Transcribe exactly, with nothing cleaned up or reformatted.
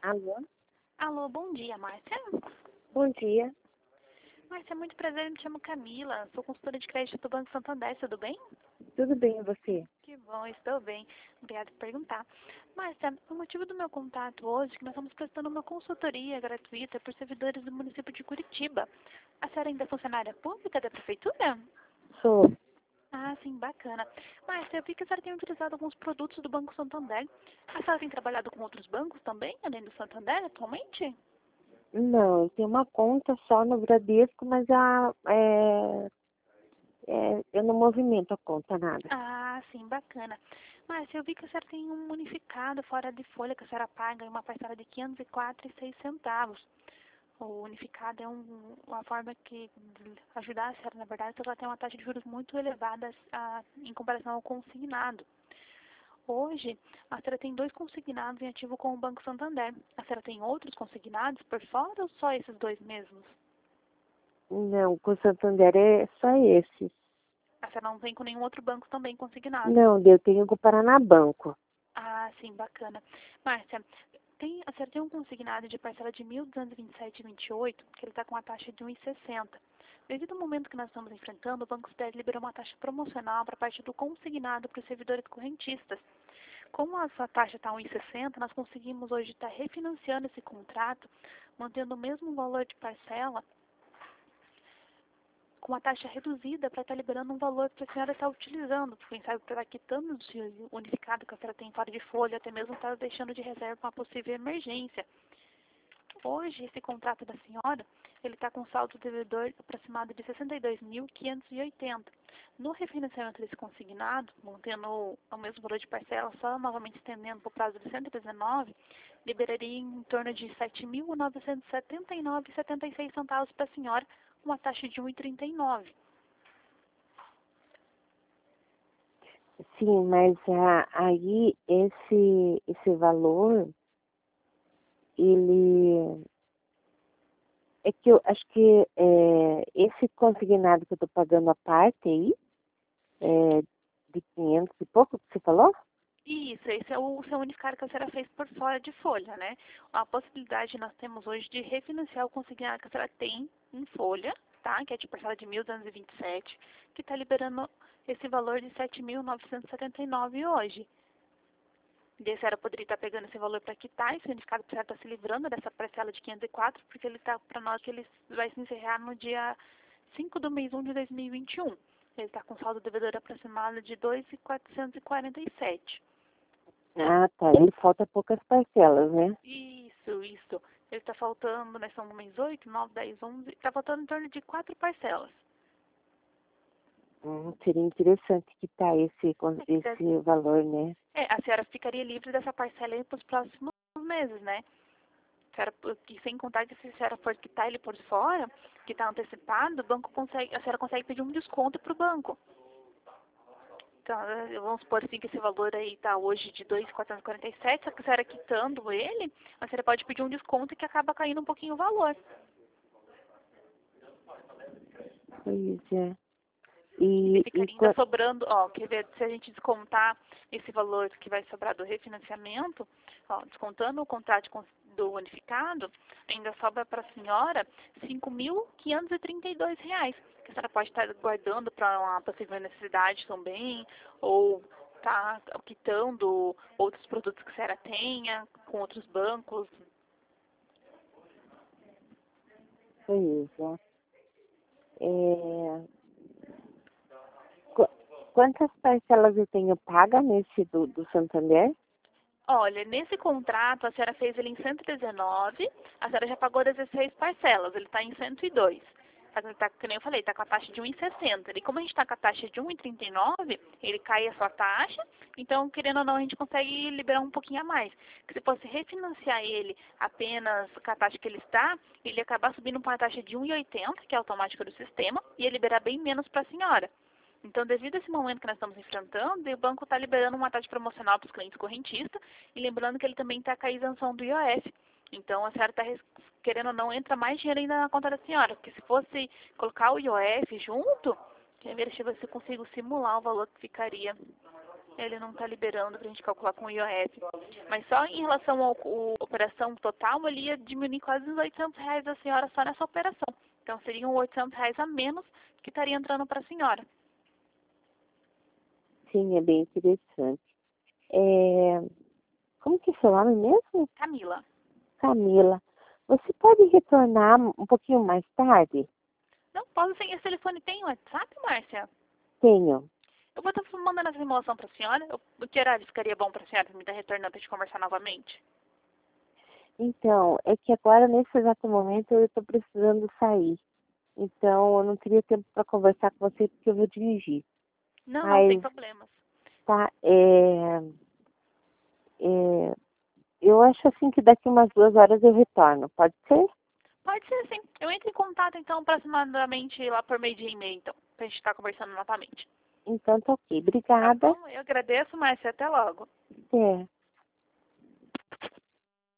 Alô? Alô, bom dia, Márcia. Bom dia. Márcia, muito prazer, me chamo Camila, sou consultora de crédito do Banco Santander, tudo bem? Tudo bem, e você? Que bom, estou bem. Obrigada por perguntar. Márcia, o motivo do meu contato hoje é que nós estamos prestando uma consultoria gratuita por servidores do município de Curitiba. A senhora ainda é funcionária pública da prefeitura? Sou. Ah, sim, bacana. Márcia, eu vi que a senhora tem utilizado alguns produtos do Banco Santander. A senhora tem trabalhado com outros bancos também, além do Santander, atualmente? Não, eu tenho uma conta só no Bradesco, mas a, é, é, eu não movimento a conta, nada. Ah, sim, bacana. Márcia, eu vi que a senhora tem um unificado fora de folha que a senhora paga em uma parcela de quinhentos e quatro reais e seis centavos. O unificado é um, uma forma que de ajudar a senhora, na verdade, porque ela tem uma taxa de juros muito elevada ah, em comparação ao consignado. Hoje, a senhora tem dois consignados em ativo com o Banco Santander. A senhora tem outros consignados por fora ou só esses dois mesmos? Não, com o Santander é só esse. A senhora não tem com nenhum outro banco também consignado? Não, eu tenho com o Paraná Banco. Ah, sim, bacana. Márcia, tem, a senhora tem um consignado de parcela de mil duzentos e vinte e sete vírgula vinte e oito, que ele está com a taxa de um vírgula sessenta. Devido ao momento que nós estamos enfrentando, o Banco Cidade liberou uma taxa promocional para a parte do consignado para os servidores correntistas. Como a sua taxa está um vírgula sessenta, nós conseguimos hoje estar refinanciando esse contrato, mantendo o mesmo valor de parcela, com uma taxa reduzida para estar liberando um valor que a senhora está utilizando, quem sabe para estar quitando o unificado que a senhora tem fora de folha, até mesmo estar deixando de reserva para uma possível emergência. Hoje, esse contrato da senhora, ele está com saldo devedor aproximado de sessenta e dois mil quinhentos e oitenta. No refinanciamento desse consignado, mantendo o mesmo valor de parcela, só novamente estendendo para o prazo de cento e dezenove, liberaria em torno de sete mil novecentos e setenta e nove vírgula setenta e seis centavos para a senhora, uma taxa de um vírgula trinta e nove. Sim, mas ah, aí esse, esse valor, ele... É que eu acho que é, esse consignado que eu estou pagando a parte aí, é, de quinhentos e pouco que você falou? Isso, esse é o seu unificado que a senhora fez por fora de folha, né? A possibilidade nós temos hoje de refinanciar o consignado que a senhora tem em folha, tá? Que é de parcela de mil duzentos e vinte e sete, que está liberando esse valor de sete mil novecentos e setenta e nove hoje. E a senhora poderia estar pegando esse valor para quitar, esse unificado que a senhora está se livrando dessa parcela de quinhentos e quatro, porque ele está para nós que ele vai se encerrar no dia cinco do mês um de dois mil e vinte e um. Ele está com saldo devedor aproximado de dois mil quatrocentos e quarenta e sete. Ah, tá. Ele falta poucas parcelas, né? Isso, isso. Ele está faltando, nós somos no mês oito, nove, dez, onze, está faltando em torno de quatro parcelas. Hum, seria interessante quitar esse, con- É, que deve- esse valor, né? é, a senhora ficaria livre dessa parcela aí para os próximos meses, né? A senhora, que sem contar que se a senhora for quitar ele por fora, que está antecipado, o banco consegue, a senhora consegue pedir um desconto para o banco. Então, eh, vamos supor assim que esse valor aí está hoje de dois mil quatrocentos e quarenta e sete, só que a senhora quitando ele, a senhora pode pedir um desconto que acaba caindo um pouquinho o valor. Pois é. E daí E, e ficaria ainda qua- sobrando, ó, quer ver, se a gente descontar esse valor que vai sobrar do refinanciamento, ó, descontando o contrato com- do unificado, ainda sobra para a senhora cinco mil quinhentos e trinta e dois reais, que a senhora pode estar guardando para uma possível necessidade também, ou tá quitando outros produtos que a senhora tenha com outros bancos. pois é. É, qu- quantas parcelas eu tenho paga nesse do, do Santander? Olha, nesse contrato, a senhora fez ele em cento e dezenove, a senhora já pagou dezesseis parcelas, ele está em cento e dois. Só que ele tá, que nem eu falei, está com a taxa de um vírgula sessenta. E como a gente está com a taxa de um vírgula trinta e nove, ele cai a sua taxa, então, querendo ou não, a gente consegue liberar um pouquinho a mais. Que se fosse refinanciar ele apenas com a taxa que ele está, ele ia acabar subindo para uma taxa de um vírgula oitenta, que é automática do sistema, e ia liberar bem menos para a senhora. Então, devido a esse momento que nós estamos enfrentando, o banco está liberando uma taxa promocional para os clientes correntistas e lembrando que ele também está com a isenção do I O F. Então, a senhora está, querendo ou não, entra mais dinheiro ainda na conta da senhora, porque se fosse colocar o I O F junto, quer ver, deixa eu ver se eu consigo simular o valor que ficaria. ele não está liberando para a gente calcular com o I O F. Mas só em relação à operação total, ele ia diminuir quase uns oitocentos reais da senhora só nessa operação. Então, seriam oitocentos reais a menos que estaria entrando para a senhora. Sim, é bem interessante. É... Como que é seu nome mesmo? Camila. Camila. Você pode retornar um pouquinho mais tarde? Não, posso sim. Esse telefone tem WhatsApp, Márcia? Tenho. Eu vou estar mandando essa simulação para a senhora. Eu, o que horário ficaria bom para a senhora me estar retornando para a gente conversar novamente? Então, é que agora, nesse exato momento, eu estou precisando sair. Então, eu não teria tempo para conversar com você porque eu vou dirigir. Não, Mas, não, sem problemas. tá, é, é, eu acho assim que daqui umas duas horas eu retorno. Pode ser? Pode ser sim. Eu entro em contato, então, aproximadamente lá por meio-dia e meio, então, para a gente estar conversando novamente. Então, tá ok. Tá Obrigada. bom? Eu agradeço, Márcia. Até logo. Até.